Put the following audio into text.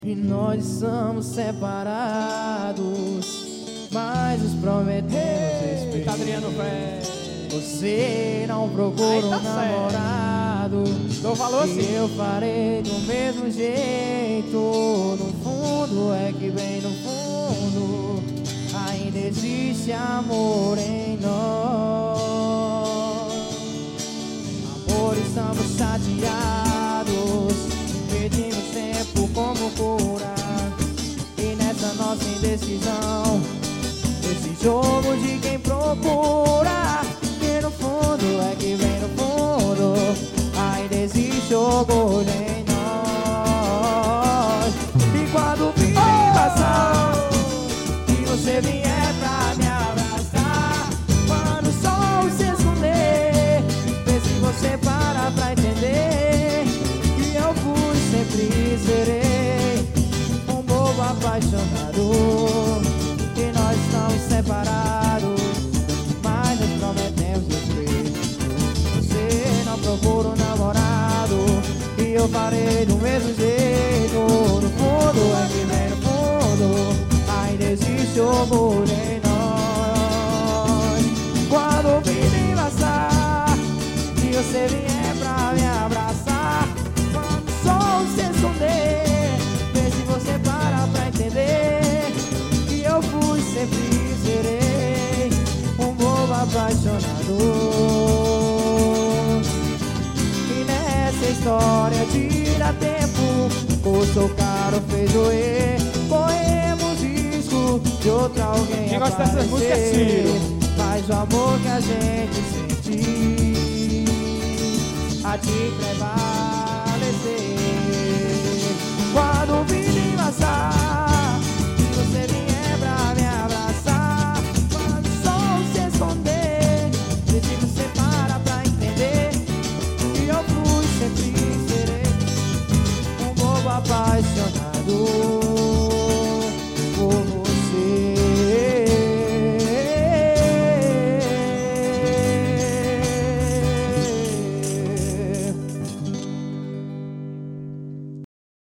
E nós estamos separados, mas nos prometemos respeito. Adriano Pé. Você não procura um namorado, dou valor sim. E eu farei do mesmo jeito. No fundo é que bem no fundo ainda existe amor em nós. Amor, estamos chateados, pedimos tempo como cura. E nessa nossa indecisão, esse jogo de quem procura, que no fundo é que vem no fundo ainda existe orgulho em nós. E quando o fim passar e você vier pra me abraçar, quando o sol se esconder, vê se você para pra entender que eu fui, sempre serei um bobo apaixonado. Que nós estamos separados, mas nos prometemos respeito. Você não procura um namorado, e eu farei do mesmo jeito. No fundo é que vem no fundo ainda existe orgulho em nós. Quando o fim passar e você vier pra me abraçar, quando o sol se esconder, vê se você para pra entender que eu fui, sempre serei um bobo apaixonado. E nessa história de dar tempo, custou caro, fez doer, corremos risco de outro alguém quem gosta dessas músicas é Ciro. Mas o amor que a gente sente a te prevalecer. Quando o fim passar e você vier pra me abraçar, quando o sol se esconder, vê se você para pra entender que eu fui, sempre serei um bobo apaixonado.